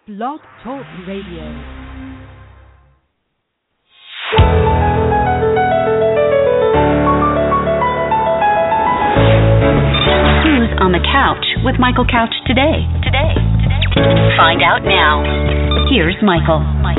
Blog Talk Radio. Who's on the Couch with Michael Couch today? Find out now. Here's Michael.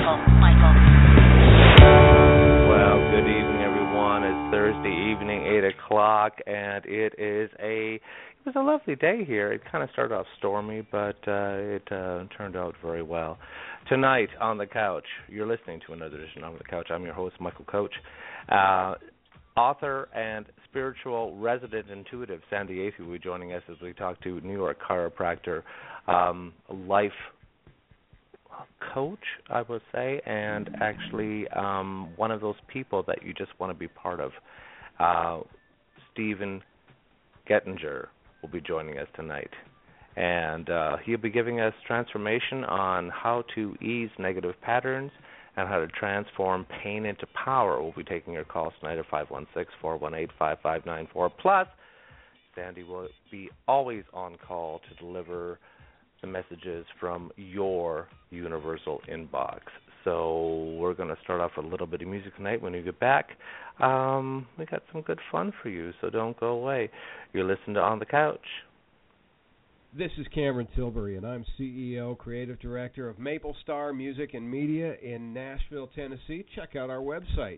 Well, good evening, everyone. It's Thursday evening, 8 o'clock, and it was a lovely day here. It kind of started off stormy, but it turned out very well. Tonight on the Couch, you're listening to another edition on the Couch. I'm your host, Michael Couch. Author and spiritual resident intuitive Sandy Athey will be joining us as we talk to New York chiropractor, life coach, I would say, and actually one of those people that you just want to be part of. Stephen Gettinger will be joining us tonight, and he'll be giving us transformation on how to ease negative patterns and how to transform pain into power. We'll be taking your calls tonight at 516-418-5594. Plus, Sandy will be always on call to deliver the messages from your universal inbox. So we're going to start off with a little bit of music tonight. When you get back, we got some good fun for you, so don't go away. You're listening to On the Couch. This is Cameron Tilbury, and I'm CEO, Creative Director of Maple Star Music and Media in Nashville, Tennessee. Check out our website,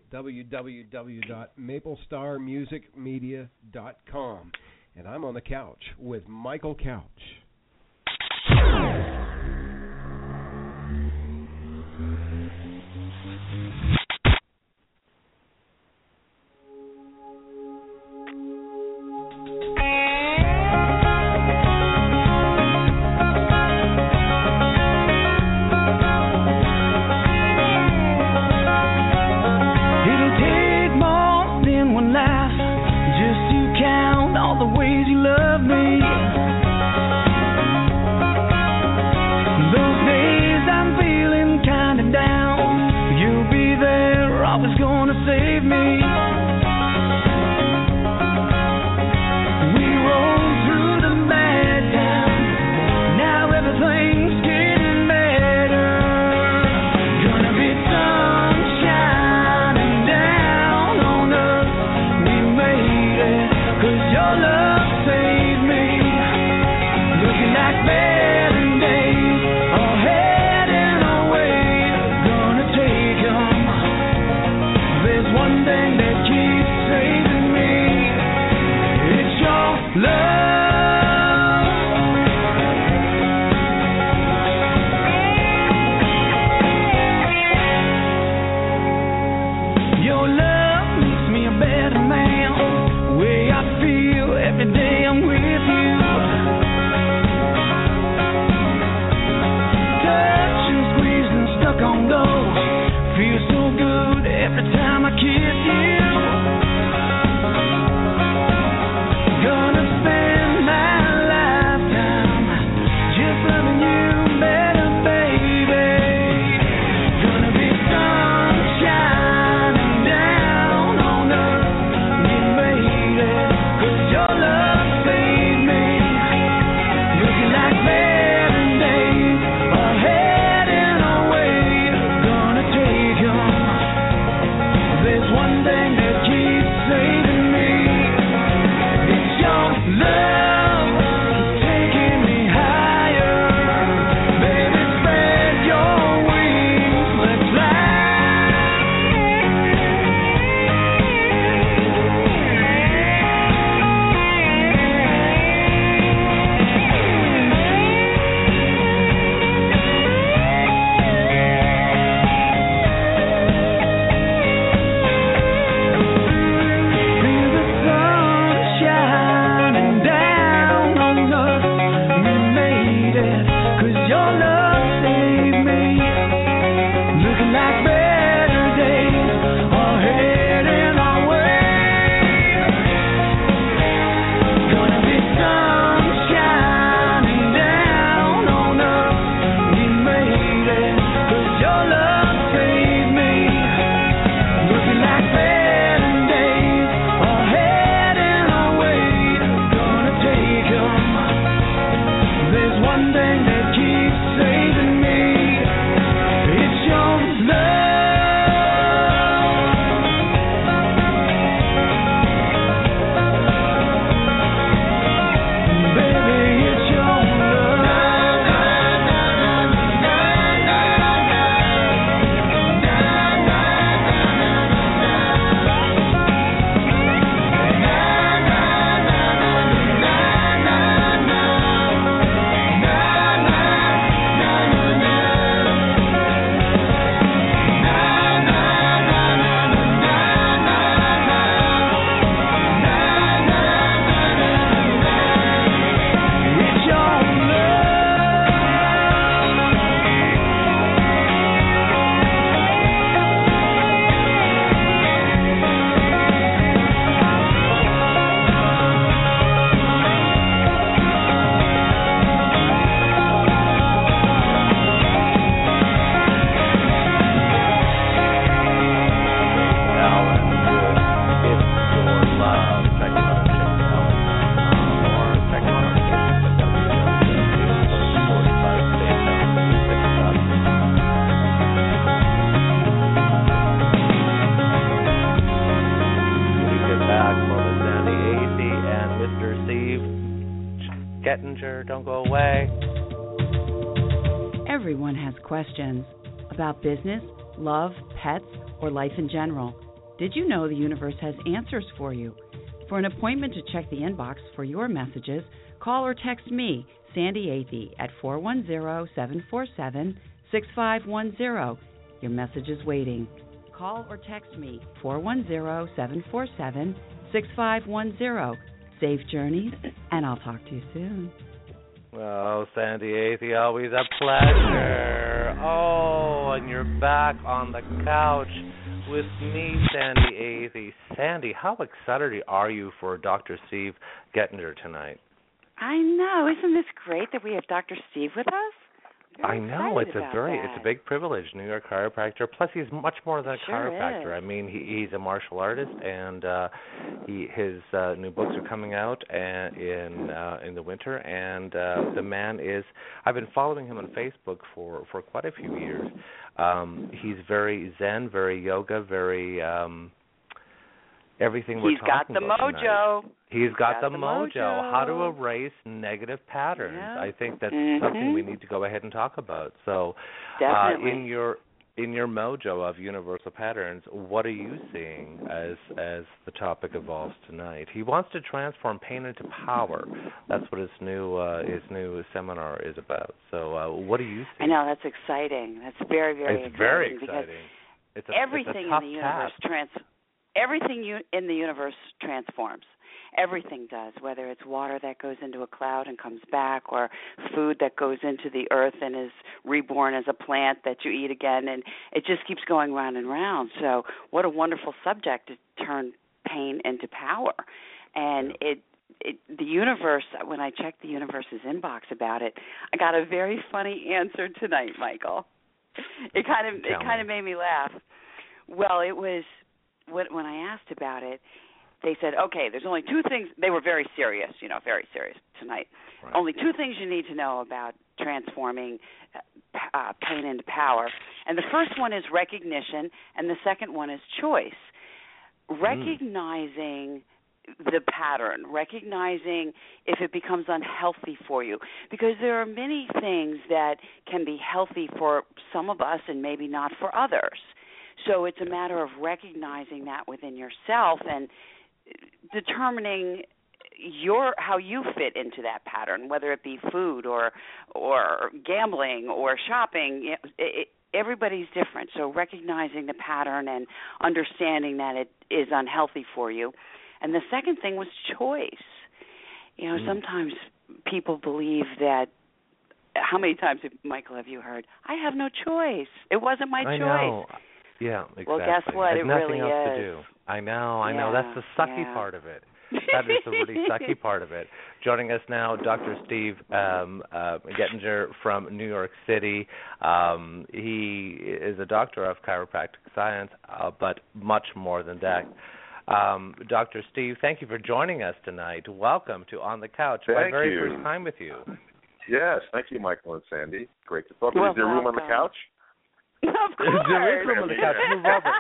www.maplestarmusicmedia.com. And I'm on the couch with Michael Couch. Those days I'm feeling kinda down, you'll be there. Gettinger. Don't go away. Everyone has questions about business, love, pets, or life in general. Did you know the universe has answers for you? For an appointment to check the inbox for your messages, call or text me, Sandy Athey, at 410-747-6510. Your message is waiting. Call or text me, 410-747-6510. Safe journeys, and I'll talk to you soon. Oh, Sandy Athey, always a pleasure. Oh, and you're back on the couch with me, Sandy Athey. Sandy, how excited are you for Dr. Steve Gettinger tonight? I know. Isn't this great that we have Dr. Steve with us? I know, it's a big privilege. New York chiropractor. Plus, he's much more than a Sure chiropractor. is. I mean, he's a martial artist, and his new books are coming out in the winter. And the man is. I've been following him on Facebook for quite a few years. He's very Zen, very yoga, very everything we're talking about tonight. He's got the mojo. How to erase negative patterns. Yeah. I think that's something we need to go ahead and talk about. So, Definitely. in your mojo of universal patterns, what are you seeing as the topic evolves tonight? He wants to transform pain into power. That's what his new seminar is about. So, what do you see? I know, that's exciting. That's very, very exciting. It's very exciting. It's everything a tough in the universe in the universe transforms. Everything does, whether it's water that goes into a cloud and comes back, or food that goes into the earth and is reborn as a plant that you eat again, and it just keeps going round and round. So what a wonderful subject to turn pain into power. And the universe, when I checked the universe's inbox about it, I got a very funny answer tonight, Michael. It kind of made me laugh. Well, it was when I asked about it, they said, okay, there's only two things. They were very serious tonight. Right. Only two things you need to know about transforming pain into power. And the first one is recognition, and the second one is choice. Recognizing the pattern, recognizing if it becomes unhealthy for you. Because there are many things that can be healthy for some of us and maybe not for others. So it's a matter of recognizing that within yourself and determining how you fit into that pattern, whether it be food or gambling or shopping. Everybody's different. So recognizing the pattern and understanding that it is unhealthy for you. And the second thing was choice. Sometimes people believe that. How many times, Michael, have you heard, I have no choice. It wasn't my choice. Know. Yeah, exactly. Well, guess what? It nothing really else is. to do. I know. That's the sucky part of it. That is the really sucky part of it. Joining us now, Dr. Steve Gettinger from New York City. He is a doctor of chiropractic science, but much more than that. Dr. Steve, thank you for joining us tonight. Welcome to On the Couch. My very first time with you. Yes, thank you, Michael and Sandy. Great to talk to you. Is there room on the couch? Of course. There is room on the couch. You love it.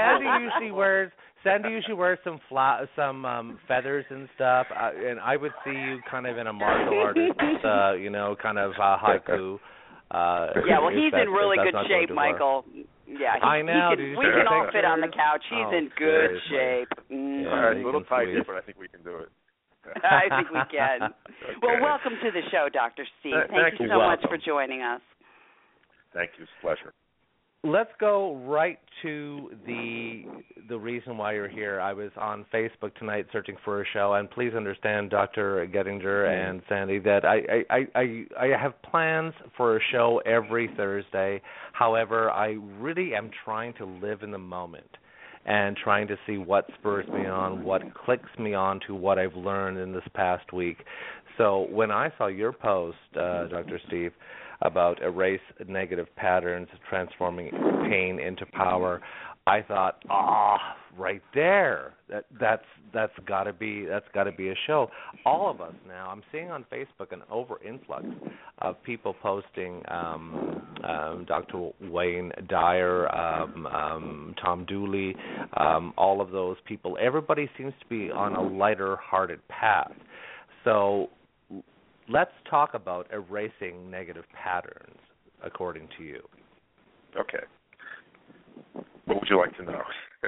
Sandy usually wears some feathers and stuff, and I would see you kind of in a martial artist, kind of haiku. Well, he's in really good shape, Michael. Yeah, I know. We can all fit on the couch. He's in good shape. All right, a little tight here, but I think we can do it. I think we can. Okay. Well, welcome to the show, Dr. Steve. Thank you so much for joining us. Thank you. It's a pleasure. Let's go right to the reason why you're here. I was on Facebook tonight searching for a show, and please understand, Dr. Gettinger and Sandy, that I have plans for a show every Thursday. However, I really am trying to live in the moment and trying to see what spurs me on, what clicks me on to what I've learned in this past week. So when I saw your post, Dr. Steve, about erase negative patterns, transforming pain into power, I thought, right there, that's got to be a show. All of us now, I'm seeing on Facebook an over-influx of people posting Dr. Wayne Dyer, Tom Dooley, all of those people. Everybody seems to be on a lighter-hearted path. So let's talk about erasing negative patterns, according to you. Okay. What would you like to know?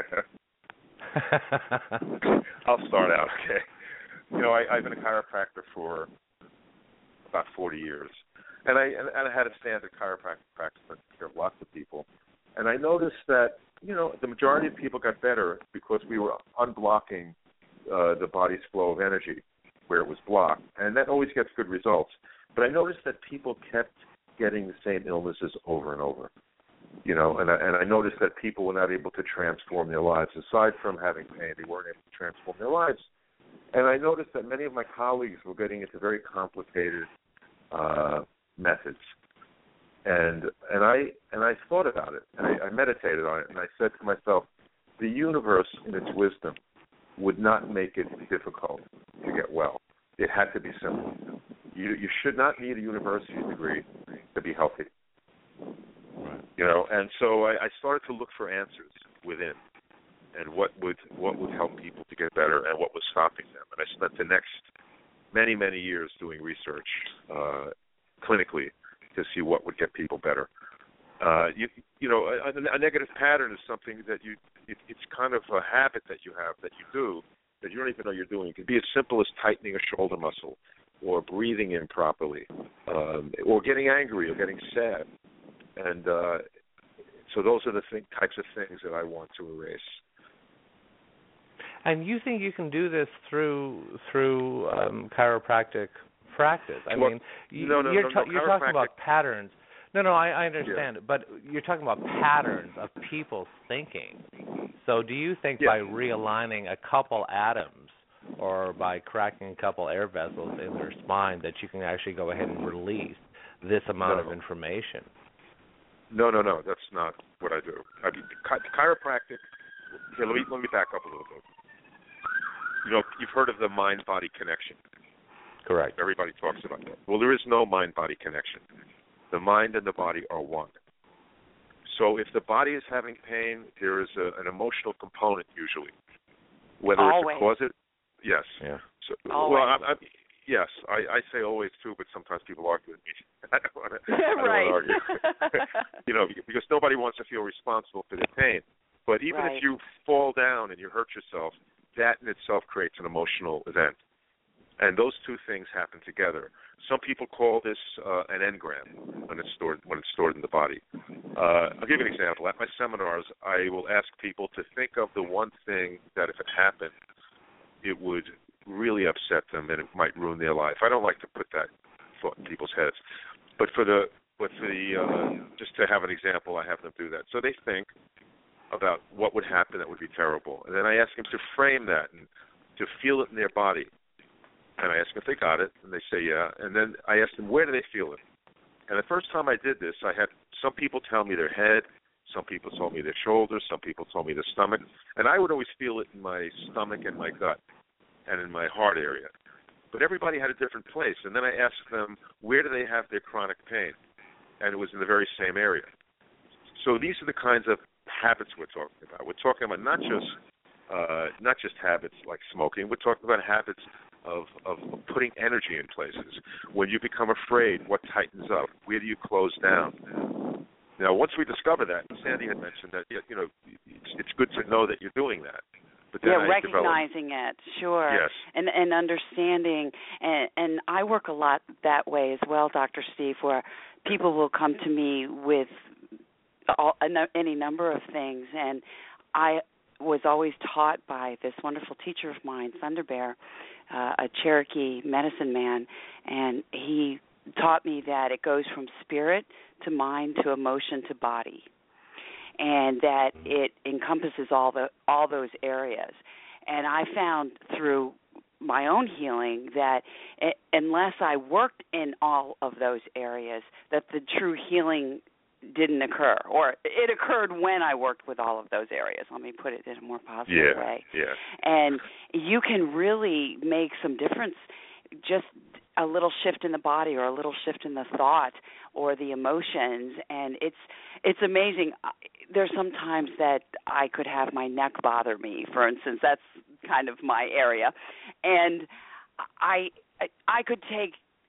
I'll start out, okay. I've been a chiropractor for about 40 years. And I had a standard chiropractic practice that took care of lots of people. And I noticed that, the majority of people got better because we were unblocking the body's flow of energy where it was blocked. And that always gets good results. But I noticed that people kept getting the same illnesses over and over. And I noticed that people were not able to transform their lives. Aside from having pain, they weren't able to transform their lives. And I noticed that many of my colleagues were getting into very complicated methods. And I thought about it, and I meditated on it, and I said to myself, the universe in its wisdom would not make it difficult to get well. It had to be simple. You should not need a university degree to be healthy. Right. And so I started to look for answers within, and what would help people to get better, and what was stopping them. And I spent the next many, many years doing research clinically to see what would get people better. A negative pattern is something that it's kind of a habit that you have that you do that you don't even know you're doing. It can be as simple as tightening a shoulder muscle, or breathing improperly, or getting angry, or getting sad. And so those are the types of things that I want to erase. And you think you can do this through chiropractic practice? You're talking about patterns. No, I understand it, but you're talking about patterns of people's thinking. So do you think by realigning a couple atoms or by cracking a couple air vessels in their spine that you can actually go ahead and release this amount of information? No, that's not what I do. Chiropractic, let me back up a little bit. You've heard of the mind-body connection. Correct. Everybody talks about that. Well, there is no mind-body connection. The mind and the body are one. So if the body is having pain, there is an emotional component usually. Whether always. It's a cause it, yes. Yeah. So, always. Well, yes, I say always too, but sometimes people argue with me. I don't want to argue. Because nobody wants to feel responsible for their pain. But even if you fall down and you hurt yourself, that in itself creates an emotional event. And those two things happen together. Some people call this an engram when it's stored in the body. I'll give you an example. At my seminars, I will ask people to think of the one thing that if it happened, it would really upset them and it might ruin their life. I don't like to put that thought in people's heads, but just to have an example, I have them do that. So they think about what would happen that would be terrible, and then I ask them to frame that and to feel it in their body. And I ask them if they got it, and they say yeah. And then I ask them, where do they feel it? And the first time I did this, I had some people tell me their head, some people told me their shoulders, some people told me their stomach, and I would always feel it in my stomach and my gut and in my heart area. But everybody had a different place. And then I asked them, where do they have their chronic pain? And it was in the very same area. So these are the kinds of habits we're talking about. We're talking about not just habits like smoking. We're talking about habits of putting energy in places. When you become afraid, what tightens up? Where do you close down? Now, once we discover that, Sandy had mentioned that it's good to know that you're doing that. But then recognizing it, sure. Yes. And understanding. And I work a lot that way as well, Dr. Steve, where people will come to me with any number of things. And I was always taught by this wonderful teacher of mine, Thunder Bear, a Cherokee medicine man, and he taught me that it goes from spirit to mind to emotion to body, and that it encompasses all those areas. And I found through my own healing that unless I worked in all of those areas, that the true healing didn't occur, or it occurred when I worked with all of those areas. Let me put it in a more positive way. Yeah. And you can really make some difference, just a little shift in the body or a little shift in the thought or the emotions, and it's amazing. There's some times that I could have my neck bother me, for instance. That's kind of my area. And I could take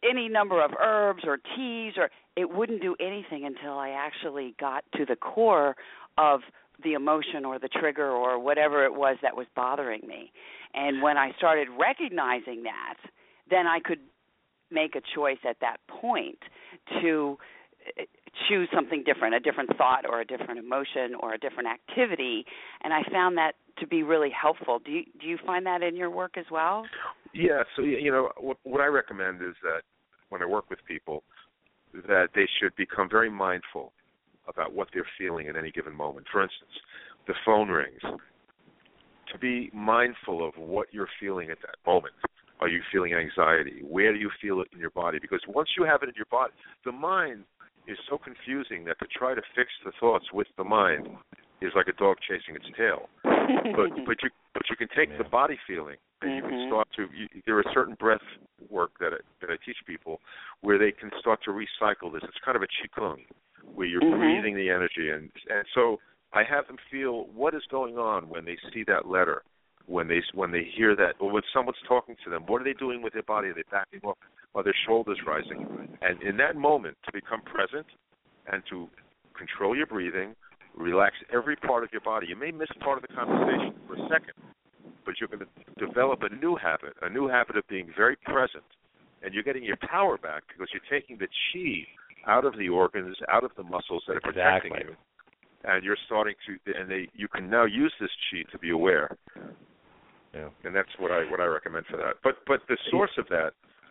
any number of herbs or teas, or it wouldn't do anything until I actually got to the core of the emotion or the trigger or whatever it was that was bothering me. And when I started recognizing that, then I could make a choice at that point to choose something different, a different thought or a different emotion or a different activity, and I found that to be really helpful. Do you find that in your work as well? Yeah, so, what I recommend is that when I work with people, that they should become very mindful about what they're feeling at any given moment. For instance, the phone rings. To be mindful of what you're feeling at that moment. Are you feeling anxiety? Where do you feel it in your body? Because once you have it in your body, the mind is so confusing that to try to fix the thoughts with the mind is like a dog chasing its tail. but you can take the body feeling and you can start to. There are certain breath work that I teach people where they can start to recycle this. It's kind of a qigong where you're breathing the energy, and so I have them feel what is going on when they see that letter, when they hear that, or when someone's talking to them. What are they doing with their body? Are they backing off? Are their shoulders rising? And in that moment, to become present and to control your breathing, relax every part of your body. You may miss part of the conversation for a second, but you're going to develop a new habit of being very present, and you're getting your power back because you're taking the chi out of the organs, out of the muscles that are protecting you, and you're starting to, you can now use this chi to be aware. Yeah. And that's what I recommend for that. But the source of that,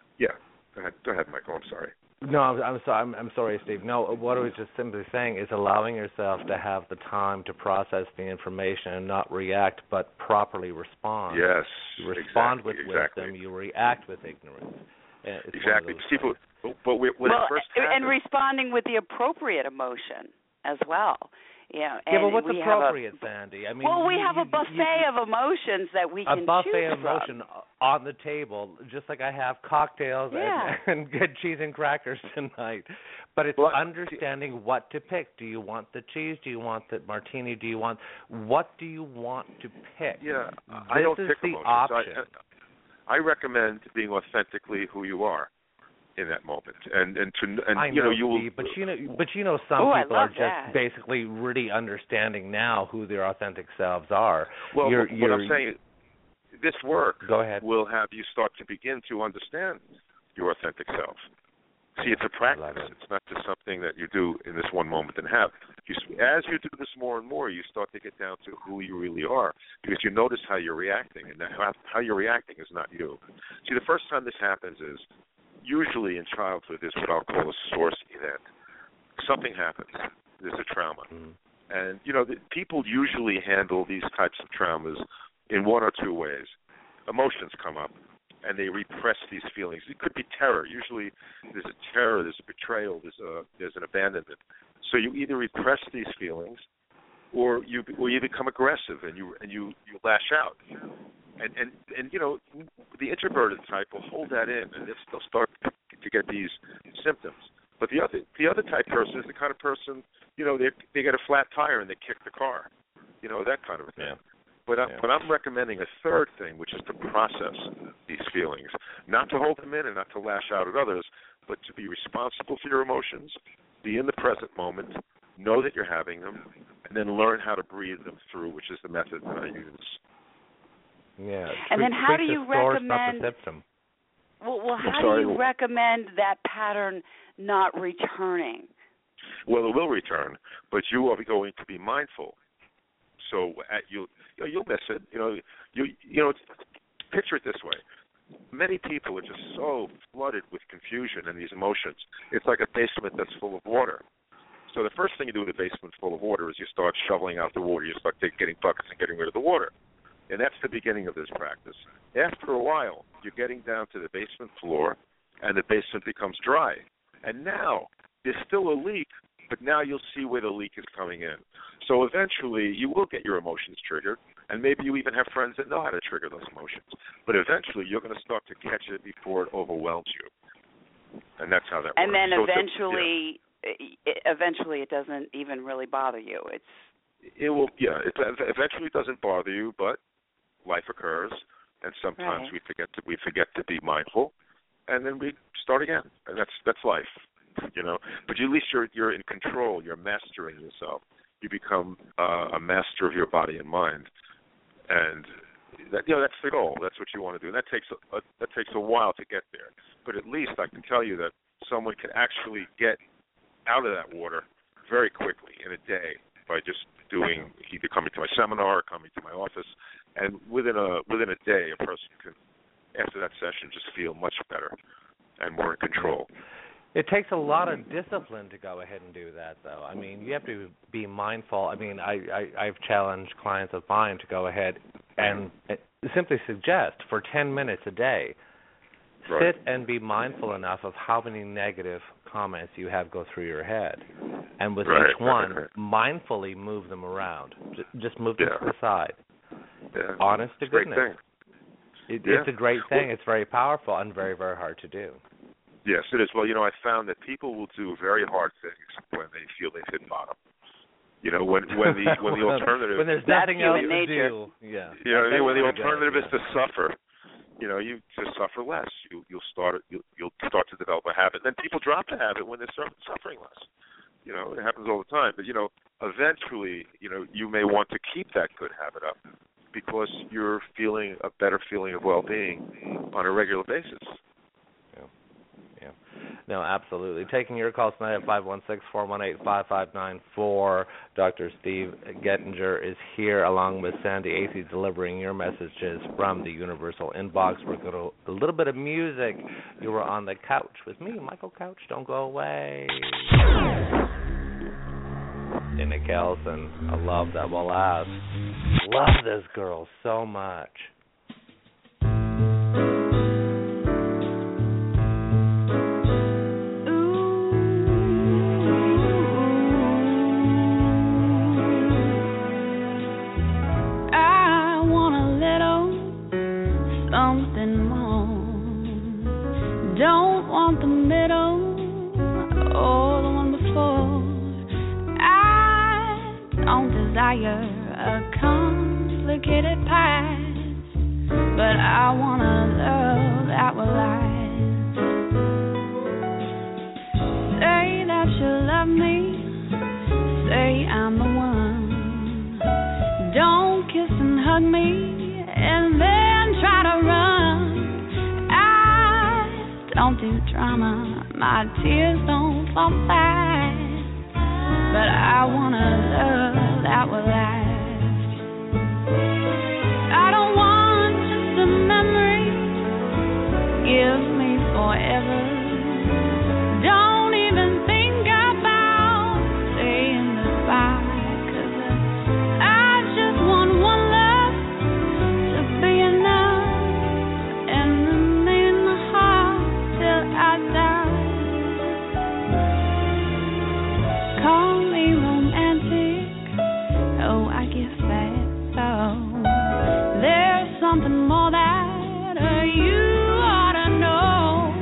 go ahead, Michael. I'm sorry. No, I'm sorry, Steve. No, what I was just simply saying is allowing yourself to have the time to process the information and not react, but properly respond. Yes, you respond with exactly. wisdom. You react with ignorance. It's exactly. But when it first happens, and responding with the appropriate emotion as well. But what's appropriate, Sandy? I mean, we have a buffet of emotions that we can choose from. A buffet of emotion on the table, just like I have cocktails and good cheese and crackers tonight. But it's understanding what to pick. Do you want the cheese? Do you want the martini? What do you want to pick? Yeah, I don't pick emotions. Option. I recommend being authentically who you are in that moment, and you will. But some people are just basically really understanding now who their authentic selves are. Well, what I'm saying, this work will have you start to begin to understand your authentic self. See, it's a practice. It's not just something that you do in this one moment and have. As you do this more and more, you start to get down to who you really are, because you notice how you're reacting, and how you're reacting is not you. See, the first time this happens is usually in childhood is what I'll call a source event. Something happens. There's a trauma. And, people usually handle these types of traumas in one or two ways. Emotions come up, and they repress these feelings. It could be terror. Usually there's a terror, there's a betrayal, there's an abandonment. So you either repress these feelings or you become aggressive and you lash out. And the introverted type will hold that in, and they'll start to get these symptoms. But the other type person is the kind of person, they get a flat tire and they kick the car, that kind of a thing. But I'm recommending a third thing, which is to process these feelings, not to hold them in and not to lash out at others, but to be responsible for your emotions, be in the present moment, know that you're having them, and then learn how to breathe them through, which is the method that I use. Yeah. And then how do you recommend? Not the symptom. Well, how do you recommend that pattern not returning? Well, it will return, but you are going to be mindful. So you'll miss it. Picture it this way: many people are just so flooded with confusion and these emotions. It's like a basement that's full of water. So the first thing you do with a basement full of water is you start shoveling out the water. You start getting buckets and getting rid of the water. And that's the beginning of this practice. After a while, you're getting down to the basement floor, and the basement becomes dry. And now, there's still a leak, but now you'll see where the leak is coming in. So eventually, you will get your emotions triggered, and maybe you even have friends that know how to trigger those emotions. But eventually, you're going to start to catch it before it overwhelms you. And that's how that works. And then eventually it doesn't even really bother you. It will, it eventually doesn't bother you, but life occurs, and sometimes we forget to be mindful, and then we start again. And that's life, you know. But at least you're in control. You're mastering yourself. You become a master of your body and mind, and that, you know, that's the goal. That's what you want to do. And that takes a while to get there. But at least I can tell you that someone can actually get out of that water very quickly in a day by just doing, either coming to my seminar or coming to my office, and within a day a person can, after that session, just feel much better and more in control. It takes a lot of discipline to go ahead and do that, though. I mean, you have to be mindful. I mean, I've challenged clients of mine to go ahead and simply suggest for 10 minutes a day, right, sit and be mindful enough of how many negative comments you have go through your head. And with each one, mindfully move them around. Just move them to the side. Yeah. Honest to goodness. Great thing. It's a great thing. It's very powerful and very, very hard to do. Yes, it is. Well, you know, I found that people will do very hard things when they feel they've hit bottom. You know, when the alternative, when there's nothing else to do. Yeah. You know, when the alternative is to suffer, you know, you just suffer less. You'll start to develop a habit. Then people drop the habit when they're suffering less. You know, it happens all the time. But, you know, eventually, you know, you may want to keep that good habit up because you're feeling a better feeling of well-being on a regular basis. Yeah. No, absolutely. Taking your calls tonight at 516-418-5594. Dr. Steve Gettinger is here along with Sandy Acey delivering your messages from the Universal Inbox. We're going to a little bit of music. You were on the couch with me, Michael Couch. Don't go away. Dana Kelson, a love that will last. Love this girl so much. Don't want the middle or the one before. I don't desire a complicated past, but I want a love that will last. Say that you love me, say I'm the one. Don't kiss and hug me and then try to run. Don't do drama, my tears don't fall fast, but I want a love that will last. I don't want just a memory, give me forever. Don't even think about saying goodbye, 'cause I just want one love to be enough and remain my heart till I die. Call me romantic, oh, I guess that's so. There's something more that you ought to know.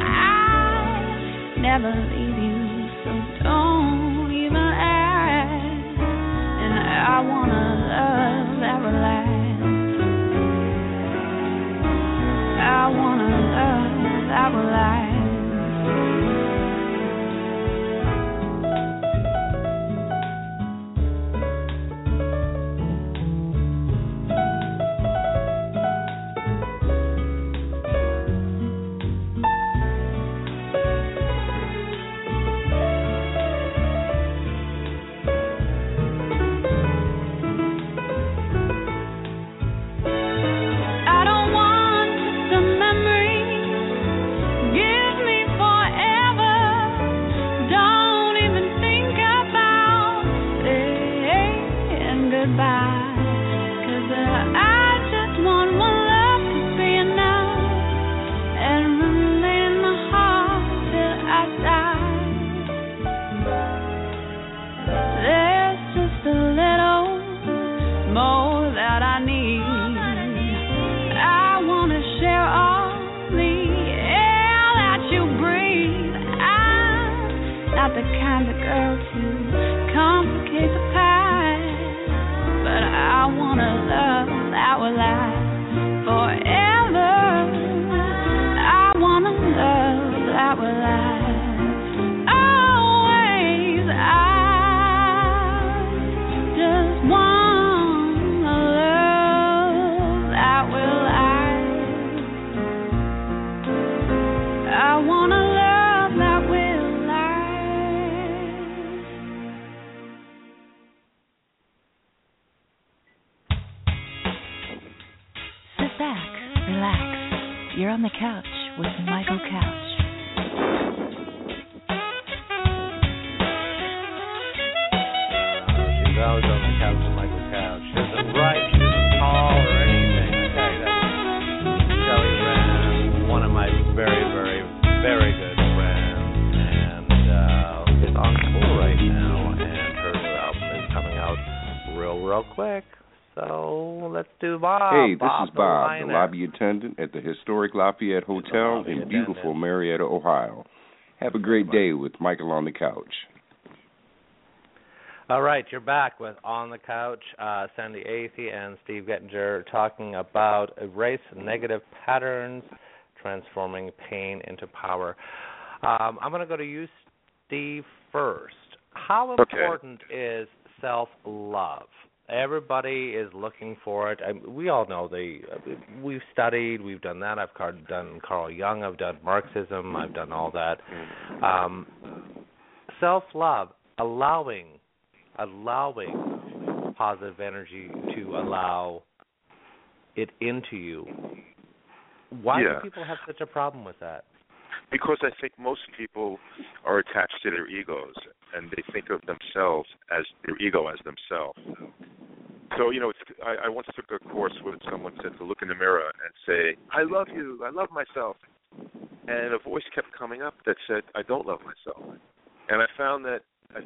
I never leave you, so don't even ask. And I want a love that will last. I want a love that will last. I don't want just a memory, give me forever. Don't even think about saying goodbye, 'cause I just want one love to be enough and remain my heart till I die. There's just a little more that I need. I want to share all the air that you breathe. I'm not the kind of girl to complicate the past, but I want a love that will last forever. I want a on the Couch with Michael Couch. She's always on the couch with Michael Couch. She doesn't write, she doesn't call or anything. Okay, that's Shelley Rand, one of my very, very, very good friends, and is on tour right now, and her new album is coming out real quick. So let's do Bob. Hey, this Bob is Bob, the the lobby attendant at the historic Lafayette Hotel in beautiful Marietta, Ohio. Have a great day with Michael on the Couch. All right, you're back with On the Couch. Sandy Athey and Steve Gettinger talking about erase negative patterns, transforming pain into power. I'm going to go to you, Steve, first. How important is self-love? Everybody is looking for it. We all know we've studied, we've done that. I've done Carl Jung, I've done Marxism, I've done all that. Self-love, allowing positive energy to allow it into you. Why do people have such a problem with that? Because I think most people are attached to their egos, and they think of themselves as their ego as themselves. So, I once took a course where someone said to look in the mirror and say, I love you, I love myself. And a voice kept coming up that said, I don't love myself. And I found that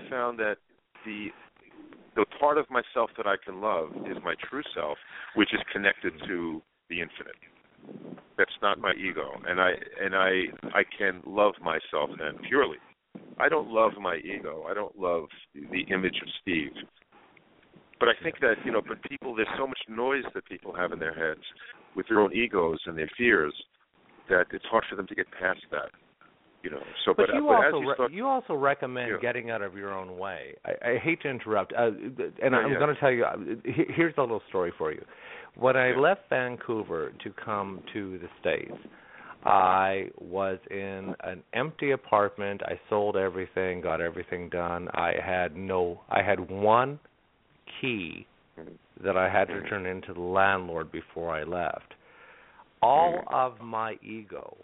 the part of myself that I can love is my true self, which is connected to the infinite. That's not my ego, and I can love myself then purely. I don't love my ego. I don't love the image of Steve. But I think that but people, there's so much noise that people have in their heads with their own egos and their fears that it's hard for them to get past that. So, but you also recommend getting out of your own way. I hate to interrupt, and I'm going to tell you. Here's a little story for you. When I left Vancouver to come to the States, I was in an empty apartment. I sold everything, got everything done. I had one key that I had to turn into the landlord before I left. All of my ego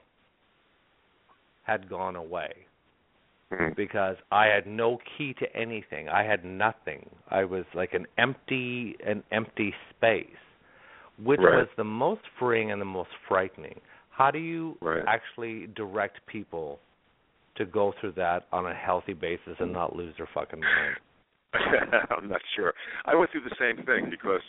had gone away because I had no key to anything. I had nothing. I was like an empty space, which was the most freeing and the most frightening. How do you actually direct people to go through that on a healthy basis and not lose their fucking mind? I'm not sure. I went through the same thing because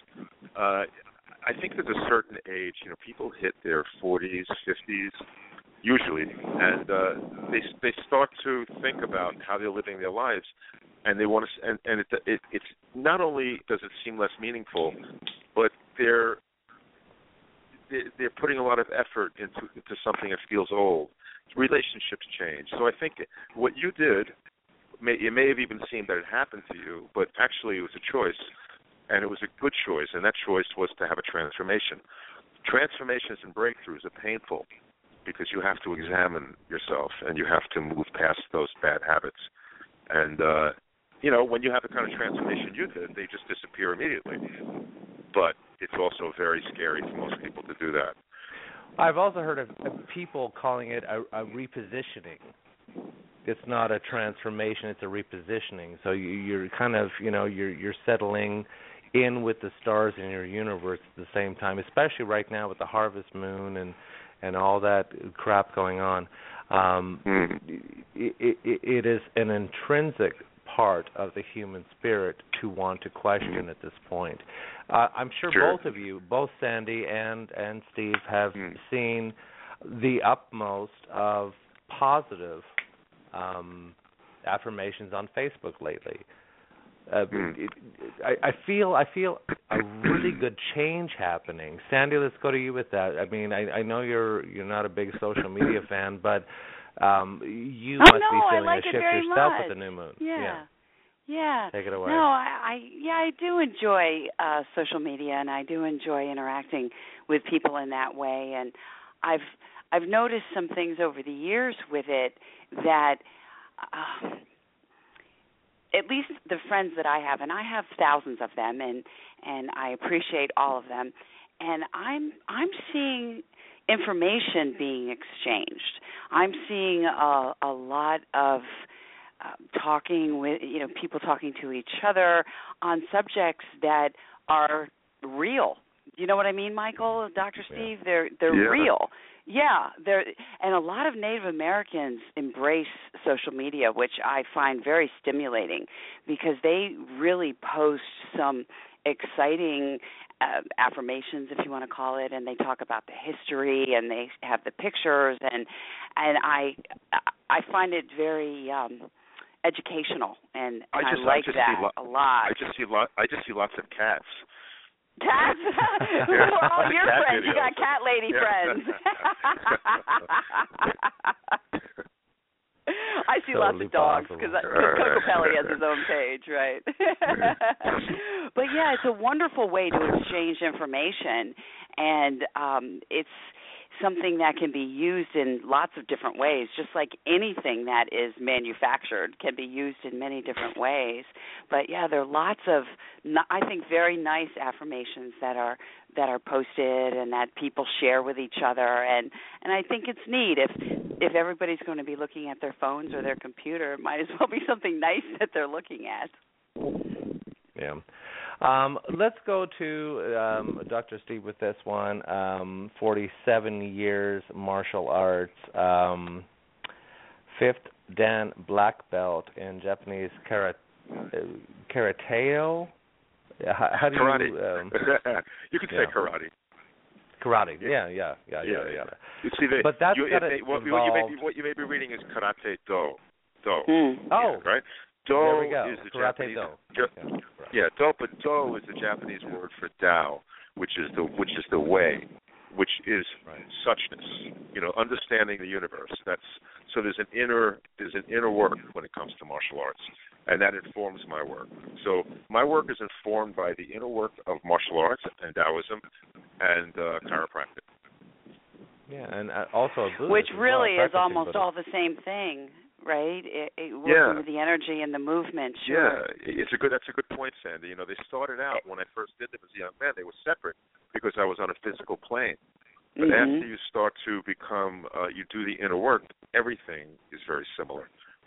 I think there's a certain age, people hit their 40s, 50s, usually, and they start to think about how they're living their lives, and they want to. And it's not only does it seem less meaningful, but they're putting a lot of effort into something that feels old. Relationships change. So I think what you did, it may have even seemed that it happened to you, but actually it was a choice, and it was a good choice, and that choice was to have a transformation. Transformations and breakthroughs are painful because you have to examine yourself and you have to move past those bad habits. And, when you have the kind of transformation you did, they just disappear immediately. But it's also very scary for most people to do that. I've also heard of people calling it a repositioning. It's not a transformation, it's a repositioning. So you're kind of, you're settling in with the stars in your universe at the same time, especially right now with the harvest moon and all that crap going on. It is an intrinsic part of the human spirit to want to question at this point. I'm sure both of you, both Sandy and Steve, have seen the utmost of positive affirmations on Facebook lately. I feel a really good change happening. Sandy, let's go to you with that. I mean, I know you're not a big social media fan, but you must be feeling a shift yourself with the new moon. Yeah. Take it away. No, I do enjoy social media, and I do enjoy interacting with people in that way. And I've noticed some things over the years with it that. At least the friends that I have, and I have thousands of them, and I appreciate all of them. And I'm seeing, information being exchanged. I'm seeing a lot of talking with, people talking to each other on subjects that are real. You know what I mean, Michael, Dr. Steve? They're real. Yeah, and a lot of Native Americans embrace social media, which I find very stimulating because they really post some exciting affirmations, if you want to call it, and they talk about the history and they have the pictures, and I find it very educational, and I like that a lot. I just see lots of cats. Cats? Who are all your friends? You got cat lady friends. I see lots of dogs because Coco Pelli has his own page, right? But yeah, it's a wonderful way to exchange information, and it's something that can be used in lots of different ways, just like anything that is manufactured can be used in many different ways. But yeah, there are lots of, I think, very nice affirmations that are posted and that people share with each other, and I think it's neat if everybody's going to be looking at their phones or their computer, it might as well be something nice that they're looking at. Yeah. Let's go to Dr. Steve with this one. 47 years martial arts, 5th Dan black belt in Japanese karateo. How do karate. You? You could say karate. Karate. Yeah. You see, but that's what you may be reading is karate do. Oh. Right. Do there we go. is the karate Japanese. do. Do, but do is the Japanese word for Tao, which is the way, which is suchness. Understanding the universe. So there's an inner work when it comes to martial arts, and that informs my work. So my work is informed by the inner work of martial arts and Taoism and chiropractic. Yeah, and also Buddhism, which really is almost Buddhism. all the same thing. Right, working with the energy and the movement. Sure. Yeah, that's a good point, Sandy. They started out when I first did them as a young man. They were separate because I was on a physical plane. But after you start to become, you do the inner work, everything is very similar.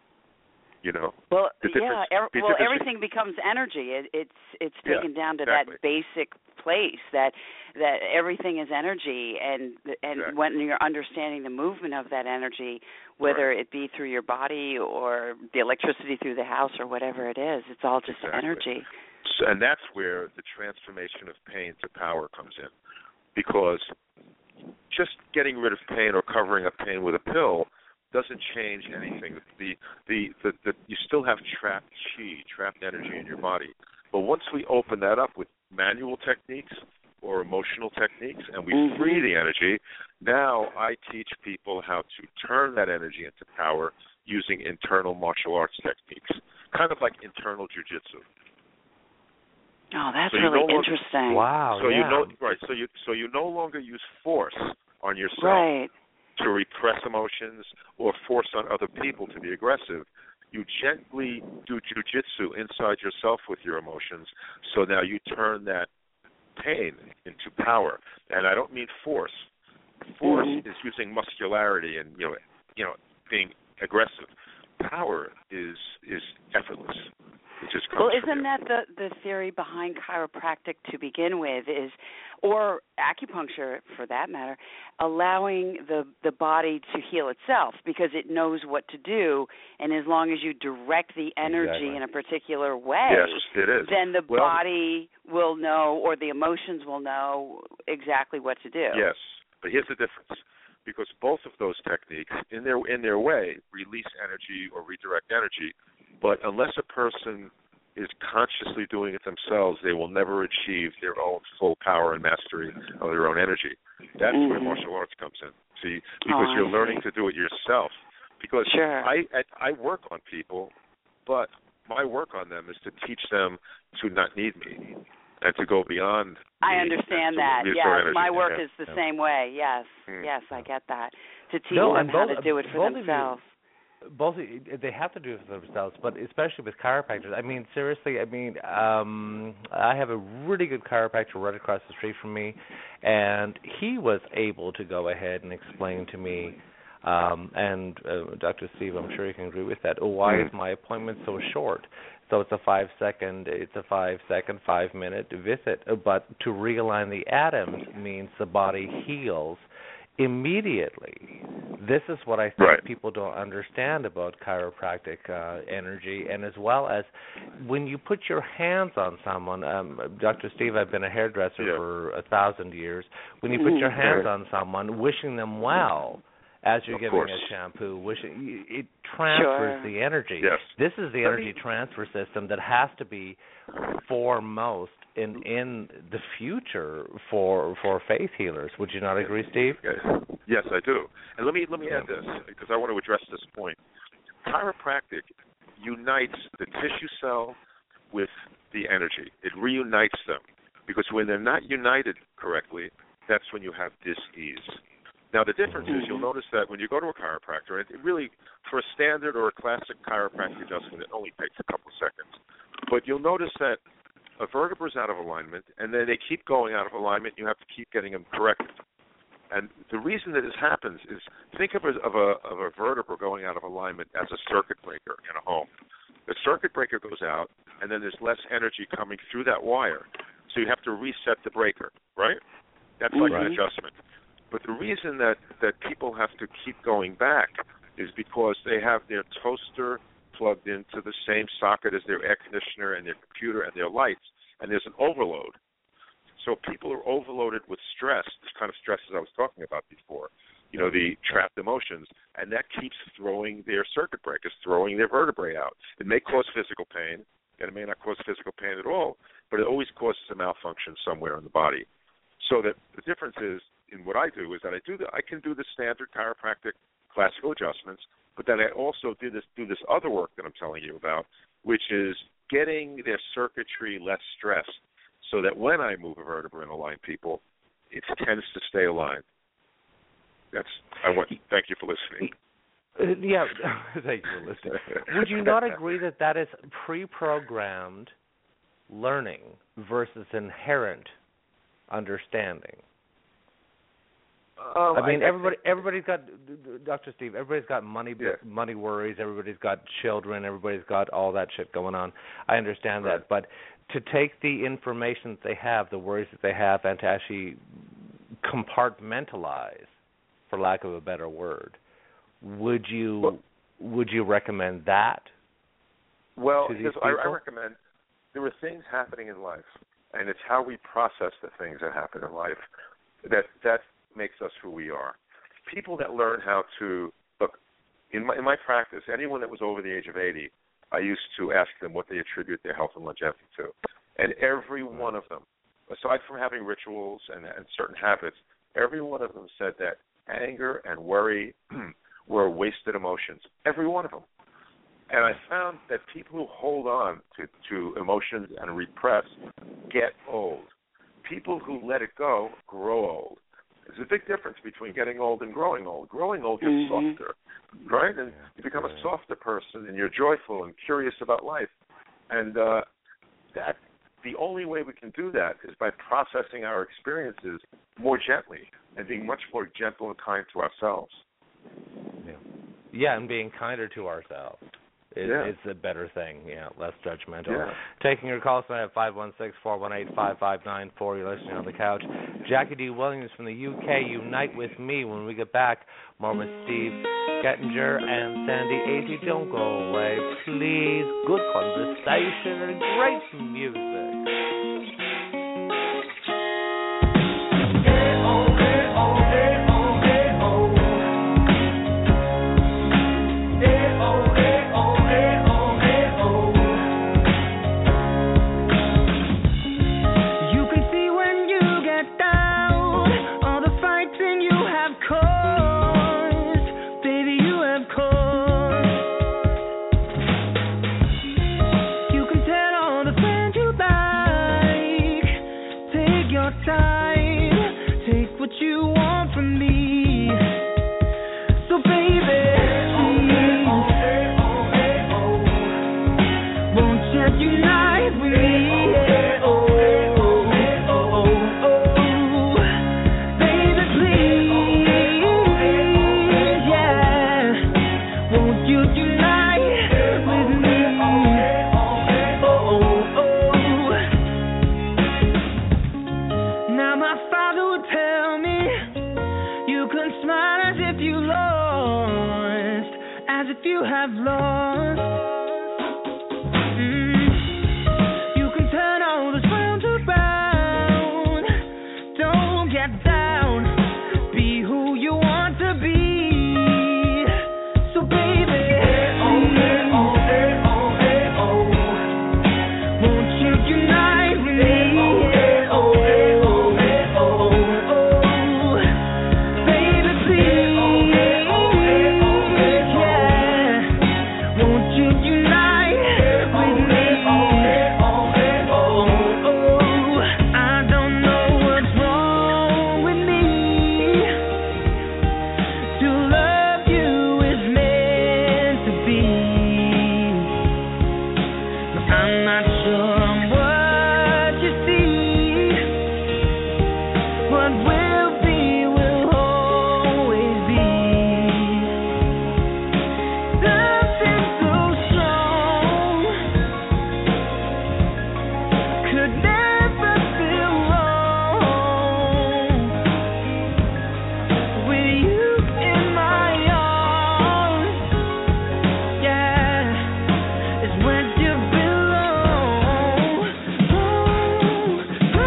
Well, everything becomes energy. It's taken down to that basic place that everything is energy, and when you're understanding the movement of that energy, whether it be through your body or the electricity through the house or whatever it is, it's all just energy. So, and that's where the transformation of pain to power comes in, because just getting rid of pain or covering up pain with a pill doesn't change anything. You still have trapped chi, trapped energy in your body. But once we open that up with manual techniques or emotional techniques and we free the energy, now I teach people how to turn that energy into power using internal martial arts techniques, kind of like internal jiu-jitsu. Oh, that's really interesting. Wow. So you no longer use force on yourself to repress emotions or force on other people to be aggressive. You gently do jiu-jitsu inside yourself with your emotions, so now you turn that pain into power. And I don't mean force. Force is using muscularity and being aggressive. Power is effortless. It just comes isn't that the theory behind chiropractic to begin with, or acupuncture for that matter, allowing the body to heal itself because it knows what to do, and as long as you direct the energy in a particular way, it is. Then the body will know, or the emotions will know exactly what to do. Yes, but here's the difference. Because both of those techniques, in their way, release energy or redirect energy, but unless a person is consciously doing it themselves, they will never achieve their own full power and mastery of their own energy. That's where martial arts comes in. See, because you're learning to do it yourself. Because I work on people, but my work on them is to teach them to not need me and to go beyond. I understand that. Yes, my work is the same way. Yes, yes, I get that. To teach them how to do it for themselves. both they have to do it for themselves, but especially with chiropractors. I mean, seriously. I mean, I have a really good chiropractor right across the street from me, and he was able to go ahead and explain to me. And Dr. Steve, I'm sure you can agree with that. Why is my appointment so short? So it's a 5-minute visit. But to realign the atoms means the body heals immediately. This is what I think people don't understand about chiropractic energy, and as well as when you put your hands on someone. Dr. Steve, I've been a hairdresser for 1,000 years. When you put your hands on someone, wishing them well, as you're giving a shampoo, it transfers the energy. Yes. This is the energy transfer system that has to be foremost in the future for faith healers. Would you not agree, Steve? Yes, I do. And let me add this, because I want to address this point. Chiropractic unites the tissue cell with the energy. It reunites them, because when they're not united correctly, that's when you have dis-ease. Now, the difference is you'll notice that when you go to a chiropractor, it really, for a standard or a classic chiropractic adjustment, it only takes a couple of seconds. But you'll notice that a vertebra is out of alignment, and then they keep going out of alignment. You have to keep getting them corrected. And the reason that this happens is, think of a vertebra going out of alignment as a circuit breaker in a home. The circuit breaker goes out, and then there's less energy coming through that wire. So you have to reset the breaker, right? That's like an adjustment. But the reason that people have to keep going back is because they have their toaster plugged into the same socket as their air conditioner and their computer and their lights, and there's an overload. So people are overloaded with stress, this kind of stress as I was talking about before, the trapped emotions, and that keeps throwing their circuit breakers, throwing their vertebrae out. It may cause physical pain, and it may not cause physical pain at all, but it always causes a malfunction somewhere in the body. So that the difference is, in what I do, is that I can do the standard chiropractic classical adjustments, but then I also do this other work that I'm telling you about, which is getting their circuitry less stressed, so that when I move a vertebra and align people, it tends to stay aligned. Thank you for listening. Thank you for listening. Would you not agree that is pre-programmed learning versus inherent understanding? Everybody's got, Dr. Steve, everybody's got money worries, everybody's got children, everybody's got all that shit going on. I understand that. But to take the information that they have, the worries that they have, and to actually compartmentalize, for lack of a better word, would you recommend that? Well, I recommend there are things happening in life, and it's how we process the things that happen in life that makes us who we are. People that learn how to look in my practice, anyone that was over the age of 80, I used to ask them what they attribute their health and longevity to, and every one of them, aside from having rituals and certain habits, every one of them said that anger and worry were wasted emotions. Every one of them. And I found that people who hold on to emotions and repress get old. People who let it go grow old. There's a big difference between getting old and growing old. Growing old, you're softer, right? And you become a softer person, and you're joyful and curious about life. And that the only way we can do that is by processing our experiences more gently and being much more gentle and kind to ourselves. Yeah, and being kinder to ourselves. It's a better thing, less judgmental. Yeah. Taking your calls tonight at 516-418-5594. You're listening on the couch. Jackie D. Williams from the UK, unite with me when we get back. More with Steve Gettinger and Sandy Agee. Don't go away, please. Good conversation and great music. You can tell all the friends you love. unite with me? Yeah, oh, oh, oh, oh. Baby, please, yeah. Won't you unite with me? Oh, oh, oh. Now my father would tell me you can smile as if you lost, as if you have lost. You can turn all those frowns around. Don't get down. Be who you want to be. So baby, won't you unite with me? Baby, please, yeah. Won't you unite with me? I don't know what's wrong with me. To love you is meant to be. But I'm not sure I'm what you see. What will be will always be. Something so strong could never feel wrong. With you in my arms, yeah, it's where you belong. Oh, oh.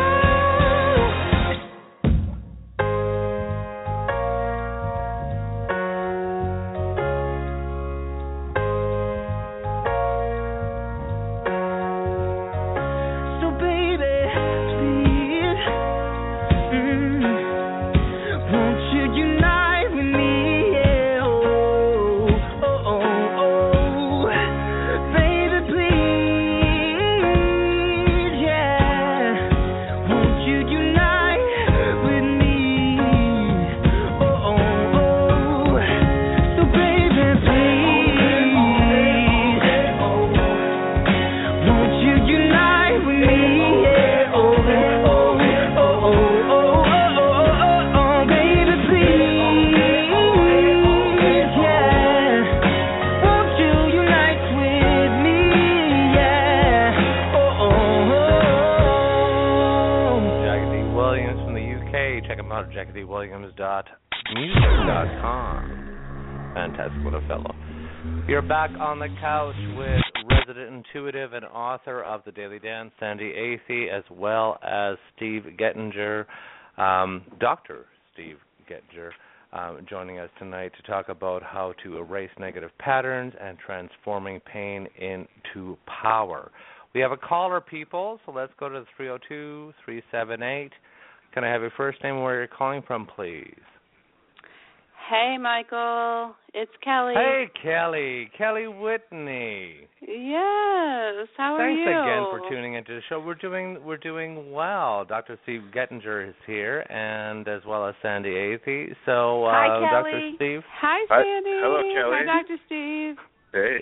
So baby, please, won't you unite with me? Yeah, oh, oh, oh, oh. Baby, please, yeah, won't you unite with me? Oh, oh, oh. So baby, please, won't you unite with me? Yeah, oh, oh, oh, oh, oh, oh, oh, baby, please, yeah. Won't you unite with me? Yeah, oh, oh, oh. Jackie D. Williams from the UK. Check him out at jackiedwilliams.music.com. Fantastic little fellow. You're back on the couch with resident intuitive and author of The Daily Dance, Sandy Athey, as well as Steve Gettinger, Dr. Steve Gettinger, joining us tonight to talk about how to erase negative patterns and transforming pain into power. We have a caller, people, so let's go to the 302-378. Can I have your first name and where you're calling from, please? Hey, Michael. It's Kelly. Hey, Kelly. Kelly Whitney. Yes. How are Thanks you? again for tuning into the show. We're doing well. Dr. Steve Gettinger is here, and as well as Sandy Athey. So, Hi, Dr. Kelly. Steve. Hi, Sandy. Hello, Kelly. Hi, Dr. Steve. Hey.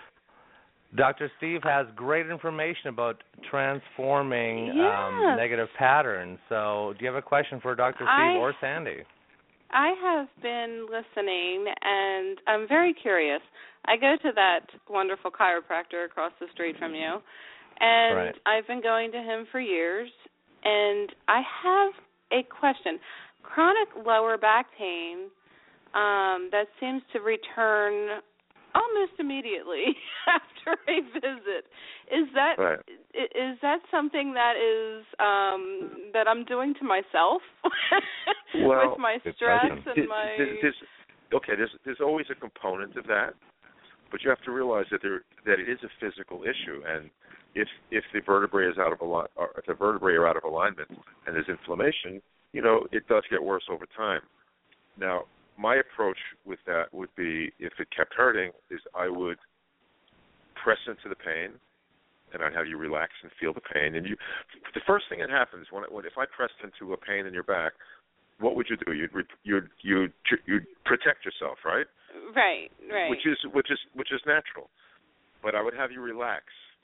Dr. Steve has great information about transforming Yes. negative patterns. So, do you have a question for Dr. Steve or Sandy? I have been listening, and I'm very curious. I go to that wonderful chiropractor across the street from you, and Right. I've been going to him for years, and I have a question. Chronic lower back pain that seems to return almost immediately after a visit. Is that Right. is that something that is that I'm doing to myself Well, with my good stress question. and my there's always a component of that, but you have to realize that that it is a physical issue, and if the vertebrae is out of if the vertebrae are out of alignment and there's inflammation, it does get worse over time. Now, my approach with that would be, if it kept hurting, is I would press into the pain, and I'd have you relax and feel the pain. And the first thing that happens if I pressed into a pain in your back, what would you do? You'd protect yourself, right? Right. Which is natural. But I would have you relax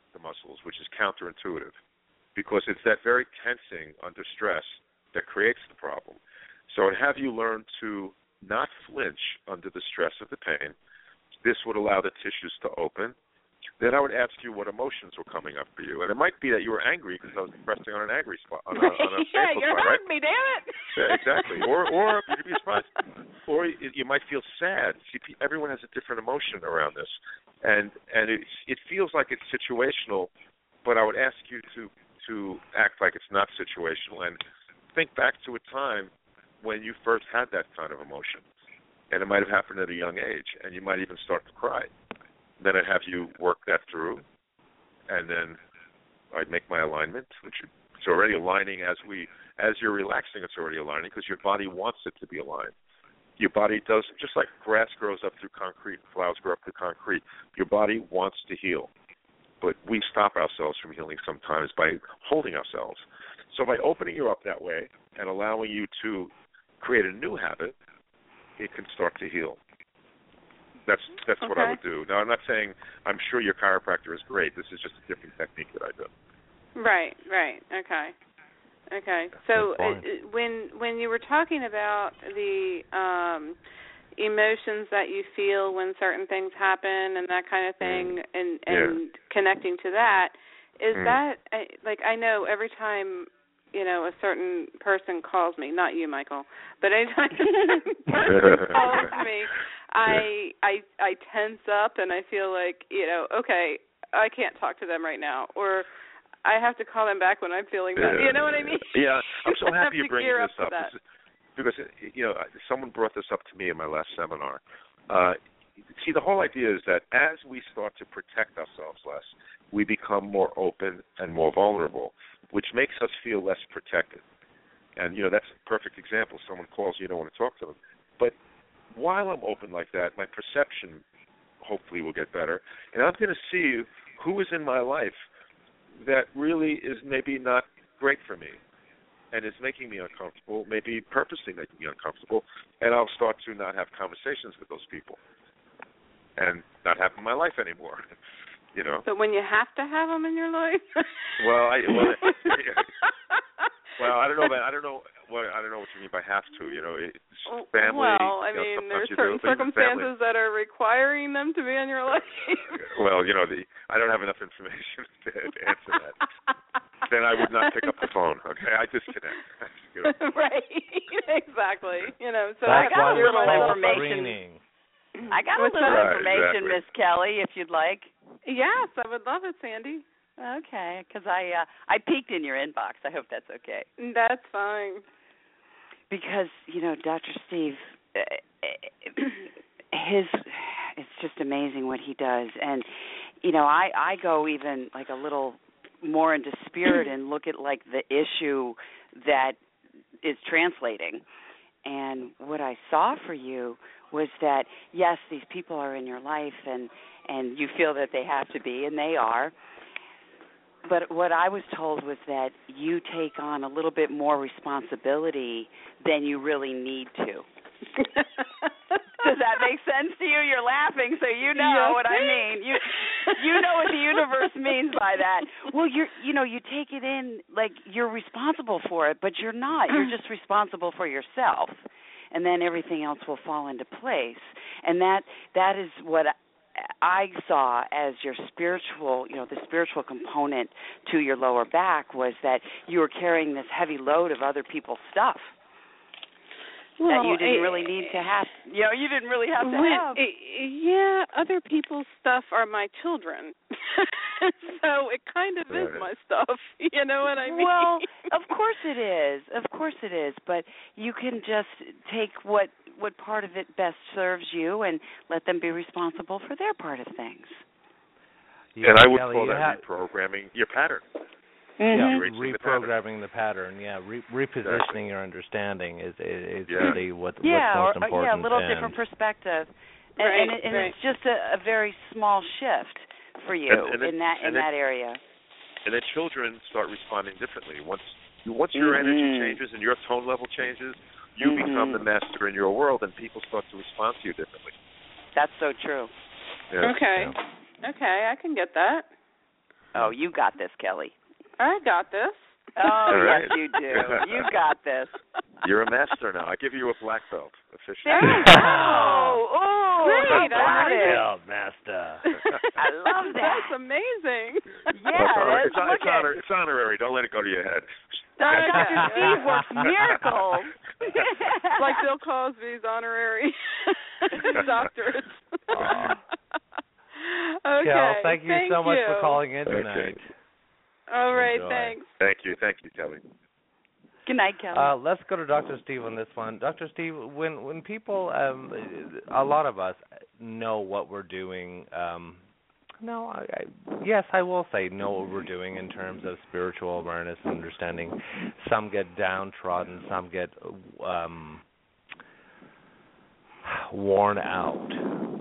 the muscles, which is counterintuitive, because it's that very tensing under stress that creates the problem. So I'd have you learn to not flinch under the stress of the pain. This would allow the tissues to open. Then I would ask you what emotions were coming up for you. And it might be that you were angry because I was pressing on an angry spot. On a yeah, you're hurting me, damn it. Yeah, exactly. Or you'd be surprised. Or you might feel sad. See, everyone has a different emotion around this. And it feels like it's situational, but I would ask you to act like it's not situational and think back to a time when you first had that kind of emotion. And it might have happened at a young age, and you might even start to cry. Then I'd have you work that through, and then I'd make my alignment, which it's already aligning as you're relaxing, it's already aligning because your body wants it to be aligned. Your body does, just like grass grows up through concrete, flowers grow up through concrete, your body wants to heal. But we stop ourselves from healing sometimes by holding ourselves. So by opening you up that way and allowing you to create a new habit, it can start to heal. That's okay. What I would do. Now, I'm not saying I'm sure your chiropractor is great. This is just a different technique that I do. Right. Okay. So when you were talking about the emotions that you feel when certain things happen and that kind of thing, and connecting to that, is that like, I know every time a certain person calls me, not you, Michael, but anytime a person calls me, I tense up and I feel like, okay, I can't talk to them right now, or I have to call them back when I'm feeling better. You know what I mean? Yeah, I'm so happy you bring this up. Because, someone brought this up to me in my last seminar. See, the whole idea is that as we start to protect ourselves less, we become more open and more vulnerable, which makes us feel less protected. And, that's a perfect example. Someone calls you don't want to talk to them. But while I'm open like that, my perception hopefully will get better. And I'm going to see who is in my life that really is maybe not great for me and is making me uncomfortable, maybe purposely making me uncomfortable, and I'll start to not have conversations with those people and not have in my life anymore. But when you have to have them in your life? I don't know. I don't know what you mean by have to. It's family. Well, I mean, there's certain circumstances that are requiring them to be in your life. Well, I don't have enough information to answer that. Then I would not pick up the phone. Okay, I disconnect. Right. Exactly. So I got a little information. I got a little information, exactly. Miss Kelly, if you'd like. Yes, I would love it, Sandy. Okay, because I peeked in your inbox. I hope that's okay. That's fine. Because, Dr. Steve, it's just amazing what he does. And, I go even like a little more into spirit and look at like the issue that is translating. And what I saw for you was that, yes, these people are in your life and you feel that they have to be, and they are. But what I was told was that you take on a little bit more responsibility than you really need to. Does that make sense to you? You're laughing, so you know what I mean. You know what the universe means by that. Well, you take it in like you're responsible for it, but you're not. You're just responsible for yourself, and then everything else will fall into place. And that is what I saw as your spiritual, the spiritual component to your lower back was that you were carrying this heavy load of other people's stuff. That you didn't really need to have. You didn't really have to have. Yeah, other people's stuff are my children. So it kind of is my stuff. You know what I mean? Well, of course it is. Of course it is. But you can just take what part of it best serves you and let them be responsible for their part of things. And I would call that reprogramming your pattern. Yeah, reprogramming the pattern. Repositioning your understanding is really what's most important. Yeah, a little different perspective, and it's just a very small shift for you in that area. And then children start responding differently. Once your energy changes and your tone level changes, you become the master in your world, and people start to respond to you differently. That's so true. Yeah. Okay, I can get that. Oh, you got this, Kelly. I got this. Oh, right. yes, you do. You got this. You're a master now. I give you a black belt officially. There you go. Oh, great. Master. I love that. That's amazing. Yeah, it's honorary. Don't let it go to your head. Dr. Steve works miracles. It's like Bill Cosby's honorary doctorate. Okay. Kel, thank you so much for calling in tonight. Okay. All right, Enjoy. thanks. Thank you, Kelly. Good night, Kelly. Let's go to Dr. Steve on this one. Dr. Steve, when people, a lot of us know what we're doing. Yes, I will say know what we're doing in terms of spiritual awareness and understanding. Some get downtrodden, some get worn out.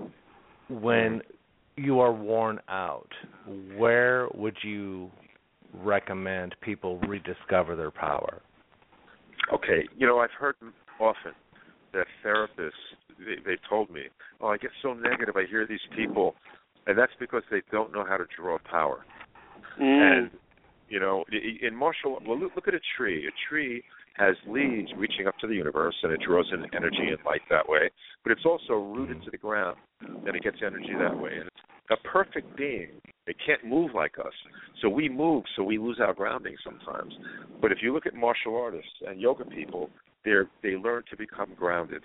When you are worn out, where would you recommend people rediscover their power? Okay, I've heard often that therapists, they've told me, I get so negative, I hear these people, and that's because they don't know how to draw power. And, in martial, look at a tree. A tree has leaves reaching up to the universe, and it draws in energy and light that way, but it's also rooted to the ground, and it gets energy that way. And it's a perfect being. They can't move like us. So we move, so we lose our grounding sometimes. But if you look at martial artists and yoga people, they learn to become grounded.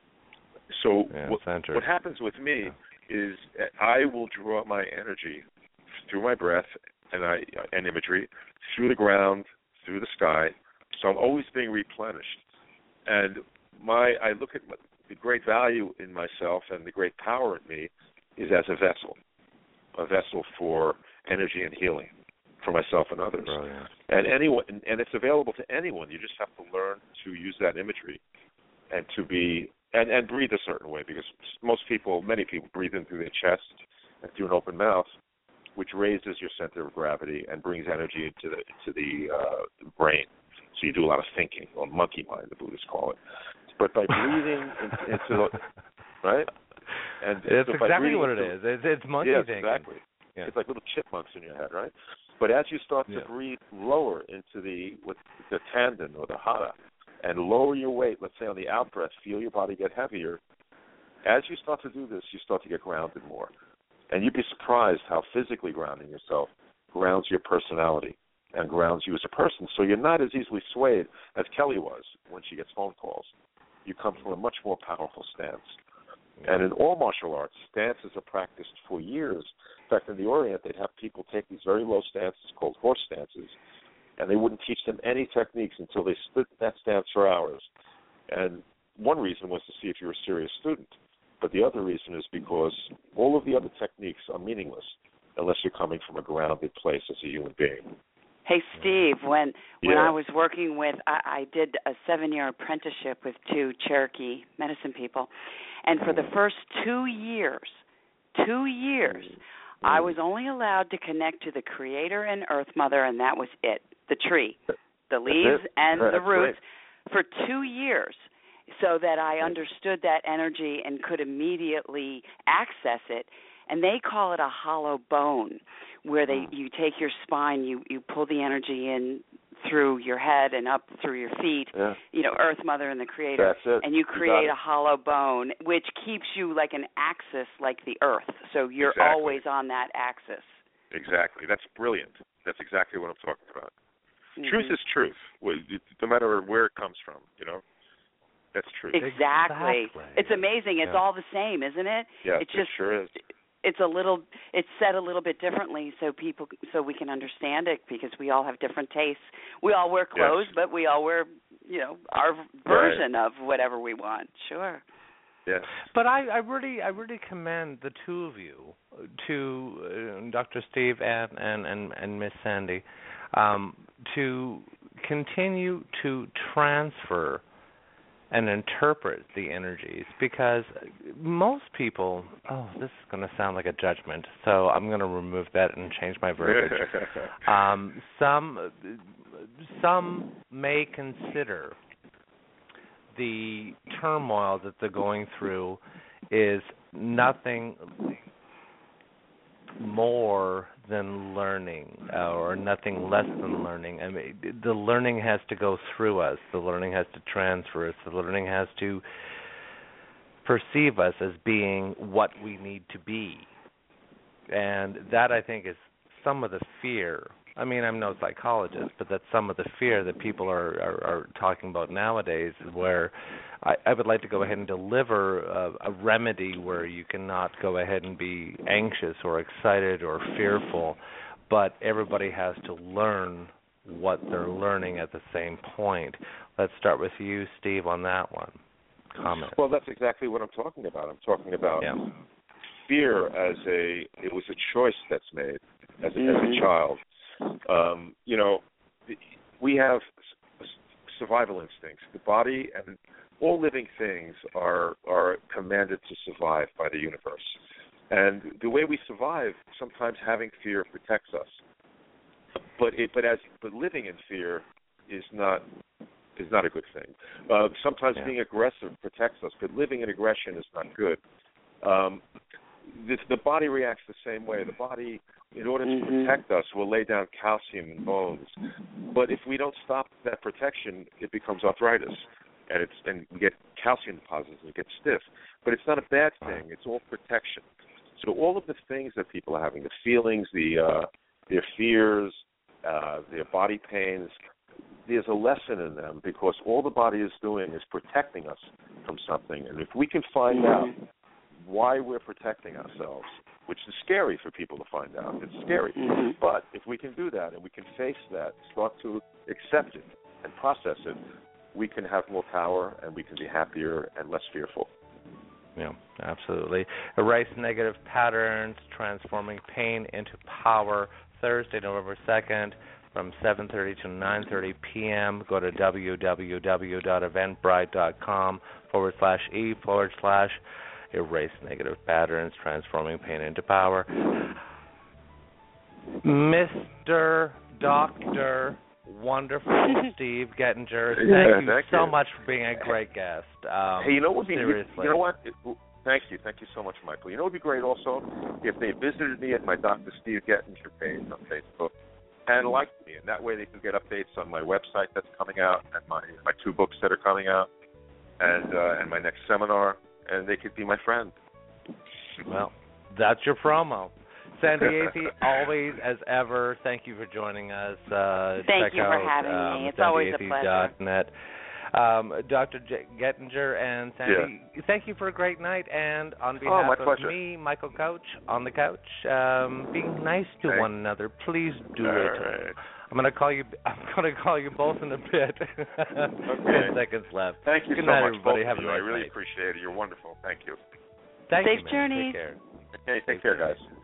So what happens with me is I will draw my energy through my breath and imagery, through the ground, through the sky. So I'm always being replenished. And I look at the great value in myself and the great power in me is as a vessel for energy and healing for myself and others. Brilliant. And anyone, and it's available to anyone. You just have to learn to use that imagery and to be and breathe a certain way, because many people breathe in through their chest and through an open mouth, which raises your center of gravity and brings energy into the brain. So you do a lot of thinking, or monkey mind, the Buddhists call it. But by breathing into right? And it's so exactly what it is. It's monkey thinking. Exactly. Yeah. It's like little chipmunks in your head, right? But as you start to breathe lower into the tanden or the hara, and lower your weight, let's say on the out breath, feel your body get heavier. As you start to do this, you start to get grounded more. And you'd be surprised how physically grounding yourself grounds your personality and grounds you as a person. So you're not as easily swayed as Kelly was when she gets phone calls. You come from a much more powerful stance. And in all martial arts, stances are practiced for years. In fact, in the Orient, they'd have people take these very low stances called horse stances, and they wouldn't teach them any techniques until they stood in that stance for hours. And one reason was to see if you're a serious student, but the other reason is because all of the other techniques are meaningless unless you're coming from a grounded place as a human being. Hey, Steve, when I was working with, I did a 7-year apprenticeship with 2 Cherokee medicine people, and for the first 2 years, I was only allowed to connect to the Creator and Earth Mother, and that was it, the tree, the leaves and the roots, for 2 years, so that I understood that energy and could immediately access it. And they call it a hollow bone, where you take your spine, you pull the energy in through your head and up through your feet, Earth Mother and the Creator, and you create a hollow bone, which keeps you like an axis like the Earth. So you're always on that axis. Exactly. That's brilliant. That's exactly what I'm talking about. Mm-hmm. Truth is truth, no matter where it comes from, That's true. Exactly. It's amazing. It's all the same, isn't it? Yeah, it sure is. It's said a little bit differently so we can understand it, because we all have different tastes. We all wear clothes, but we all wear, our version of whatever we want. Sure. Yes. But I really commend the two of you, to Dr. Steve and Miss Sandy, to continue to transfer and interpret the energies, because most people, this is going to sound like a judgment, so I'm going to remove that and change my verbiage. Some may consider the turmoil that they're going through is nothing more than learning, or nothing less than learning. I mean, the learning has to go through us. The learning has to transfer us. The learning has to perceive us as being what we need to be. And that, I think, is some of the fear. I mean, I'm no psychologist, but that's some of the fear that people are talking about nowadays, where I would like to go ahead and deliver a remedy where you cannot go ahead and be anxious or excited or fearful, but everybody has to learn what they're learning at the same point. Let's start with you, Steve, on that one. Comment. Well, that's exactly what I'm talking about. I'm talking about fear as it was a choice that's made as a child. You know, we have survival instincts. The body and all living things are commanded to survive by the universe. And the way we survive, sometimes having fear protects us. But living in fear is not a good thing. Sometimes being aggressive protects us, but living in aggression is not good. The body reacts the same way. The body, in order to protect us, will lay down calcium in bones. But if we don't stop that protection, it becomes arthritis, and we get calcium deposits and it gets stiff. But it's not a bad thing. It's all protection. So all of the things that people are having, the feelings, their fears, their body pains, there's a lesson in them, because all the body is doing is protecting us from something. And if we can find out why we're protecting ourselves, which is scary for people to find out. It's scary. But if we can do that and we can face that, start to accept it and process it, we can have more power and we can be happier and less fearful. Yeah, absolutely. Erase negative patterns, transforming pain into power, Thursday, November 2nd, from 7:30 to 9:30 p.m. Go to www.eventbrite.com/e/erase negative patterns, transforming pain into power. Mr. Dr. Wonderful Steve Gettinger, thank you so much for being a great guest. Hey, you know what? Seriously. You know what? Thank you so much, Michael. You know what would be great also? If they visited me at my Dr. Steve Gettinger page on Facebook and liked me, and that way they can get updates on my website that's coming out, and my 2 books that are coming out, and my next seminar, and they could be my friend. Well, that's your promo. Sandy Athey, always, as ever, thank you for joining us. Thank you for having me. It's always a pleasure. .net. Dr. Gettinger and Sandy, thank you for a great night. And on behalf of me, Michael Couch, on the couch, being nice to one another. Please do it. Right. I'm going to call you both in a bit. 10 seconds left. Thank you Good so night, much, everybody. Have a nice night. Appreciate it. You're wonderful. Thank you. Thank Safe you, journey. Take care. Okay, take care, guys.